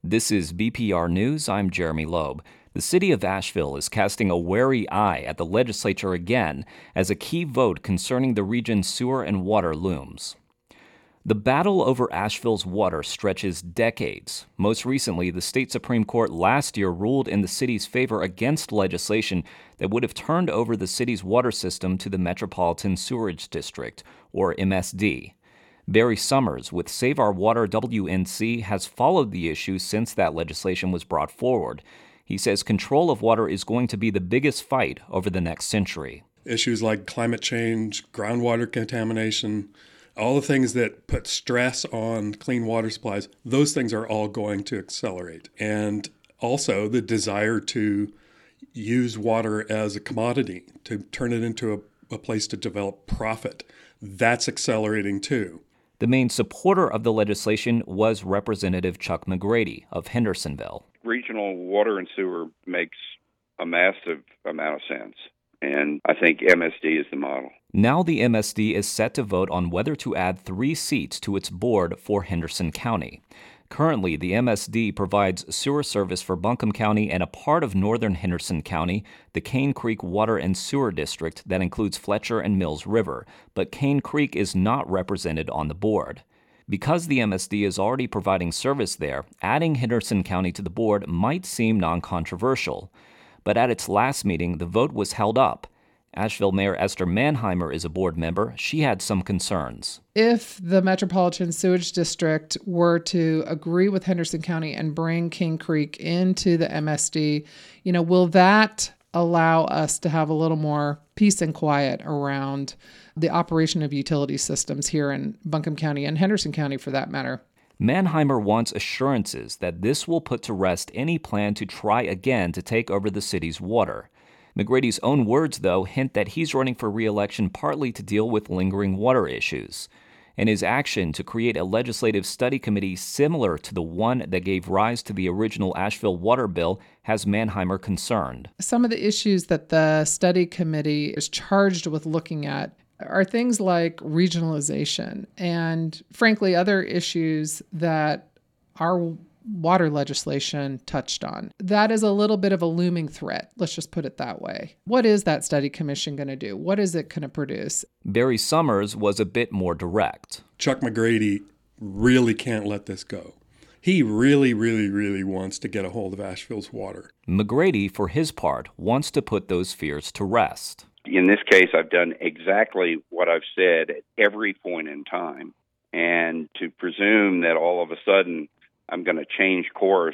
This is BPR News. I'm Jeremy Loeb. The city of Asheville is casting a wary eye at the legislature again as a key vote concerning the region's sewer and water looms. The battle over Asheville's water stretches decades. Most recently, the state Supreme Court last year ruled in the city's favor against legislation that would have turned over the city's water system to the Metropolitan Sewerage District, or MSD. Barry Summers with Save Our Water WNC has followed the issue since that legislation was brought forward. He says control of water is going to be the biggest fight over the next century. Issues like climate change, groundwater contamination, all the things that put stress on clean water supplies, those things are all going to accelerate. And also the desire to use water as a commodity, to turn it into a place to develop profit, that's accelerating too. The main supporter of the legislation was Representative Chuck McGrady of Hendersonville. Regional water and sewer makes a massive amount of sense, and I think MSD is the model. Now the MSD is set to vote on whether to add 3 seats to its board for Henderson County. Currently, the MSD provides sewer service for Buncombe County and a part of northern Henderson County, the Cane Creek Water and Sewer District that includes Fletcher and Mills River, but Cane Creek is not represented on the board. Because the MSD is already providing service there, adding Henderson County to the board might seem non-controversial. But at its last meeting, the vote was held up. Asheville Mayor Esther Manheimer is a board member. She had some concerns. If the Metropolitan Sewage District were to agree with Henderson County and bring Cane Creek into the MSD, will that allow us to have a little more peace and quiet around the operation of utility systems here in Buncombe County and Henderson County for that matter? Manheimer wants assurances that this will put to rest any plan to try again to take over the city's water. McGrady's own words, though, hint that he's running for re-election partly to deal with lingering water issues. And his action to create a legislative study committee similar to the one that gave rise to the original Asheville water bill has Manheimer concerned. Some of the issues that the study committee is charged with looking at are things like regionalization and, frankly, other issues that our water legislation touched on. That is a little bit of a looming threat. Let's just put it that way. What is that study commission going to do? What is it going to produce? Barry Summers was a bit more direct. Chuck McGrady really can't let this go. He really, really, really wants to get a hold of Asheville's water. McGrady, for his part, wants to put those fears to rest. In this case, I've done exactly what I've said at every point in time. And to presume that all of a sudden I'm going to change course,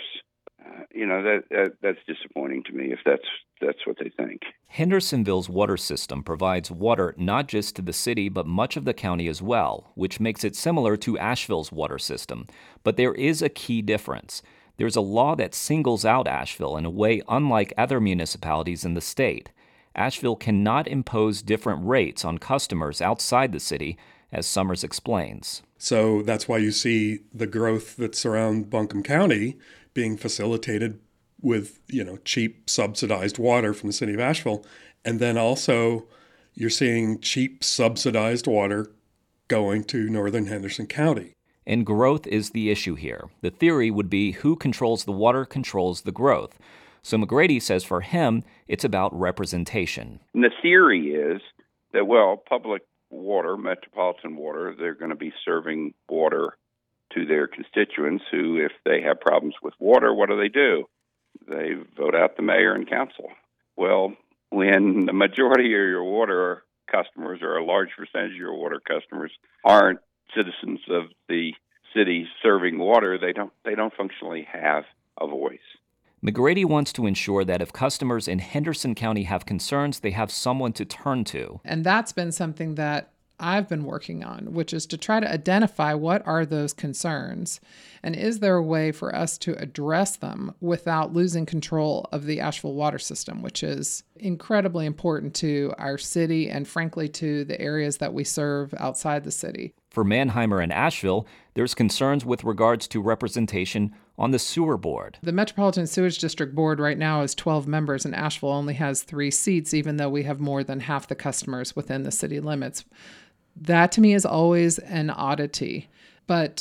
that's disappointing to me if that's what they think. Hendersonville's water system provides water not just to the city but much of the county as well, which makes it similar to Asheville's water system. But there is a key difference. There's a law that singles out Asheville in a way unlike other municipalities in the state. Asheville cannot impose different rates on customers outside the city, as Summers explains. So that's why you see the growth that's around Buncombe County being facilitated with, cheap subsidized water from the city of Asheville. And then also you're seeing cheap subsidized water going to northern Henderson County. And growth is the issue here. The theory would be who controls the water controls the growth. So McGrady says for him, it's about representation. And the theory is that, public water, metropolitan water, they're going to be serving water to their constituents who, if they have problems with water, what do? They vote out the mayor and council. Well, when the majority of your water customers or a large percentage of your water customers aren't citizens of the city serving water, they don't functionally have a voice. McGrady wants to ensure that if customers in Henderson County have concerns, they have someone to turn to. And that's been something that I've been working on, which is to try to identify what are those concerns and is there a way for us to address them without losing control of the Asheville water system, which is incredibly important to our city and frankly to the areas that we serve outside the city. For Manheimer and Asheville, there's concerns with regards to representation on the sewer board. The Metropolitan Sewage District Board right now is 12 members and Asheville only has 3 seats, even though we have more than half the customers within the city limits. That to me is always an oddity. But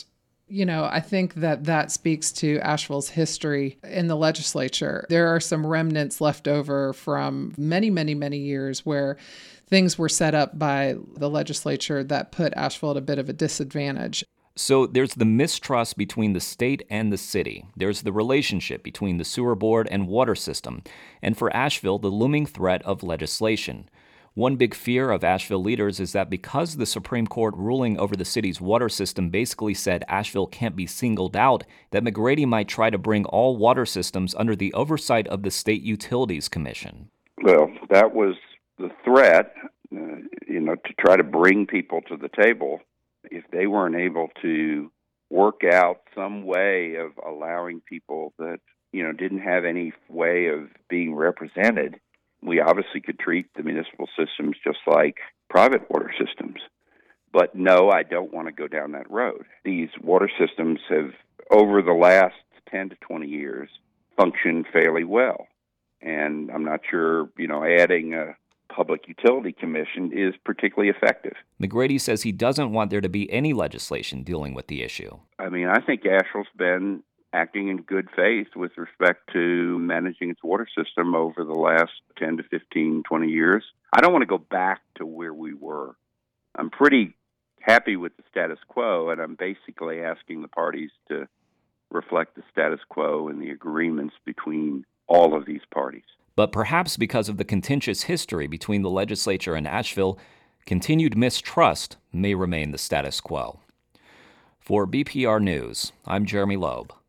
I think that speaks to Asheville's history in the legislature. There are some remnants left over from many, many, many years where things were set up by the legislature that put Asheville at a bit of a disadvantage. So there's the mistrust between the state and the city. There's the relationship between the sewer board and water system. And for Asheville, the looming threat of legislation. One big fear of Asheville leaders is that because the Supreme Court ruling over the city's water system basically said Asheville can't be singled out, that McGrady might try to bring all water systems under the oversight of the State Utilities Commission. Well, that was the threat, to try to bring people to the table. If they weren't able to work out some way of allowing people that, didn't have any way of being represented, we obviously could treat the municipal systems just like private water systems. But no, I don't want to go down that road. These water systems have, over the last 10 to 20 years, functioned fairly well. And I'm not sure, adding a Public Utility Commission is particularly effective. McGrady says he doesn't want there to be any legislation dealing with the issue. I think Asheville's been acting in good faith with respect to managing its water system over the last 10 to 15, 20 years. I don't want to go back to where we were. I'm pretty happy with the status quo, and I'm basically asking the parties to reflect the status quo and the agreements between all of these parties. But perhaps because of the contentious history between the legislature and Asheville, continued mistrust may remain the status quo. For BPR News, I'm Jeremy Loeb.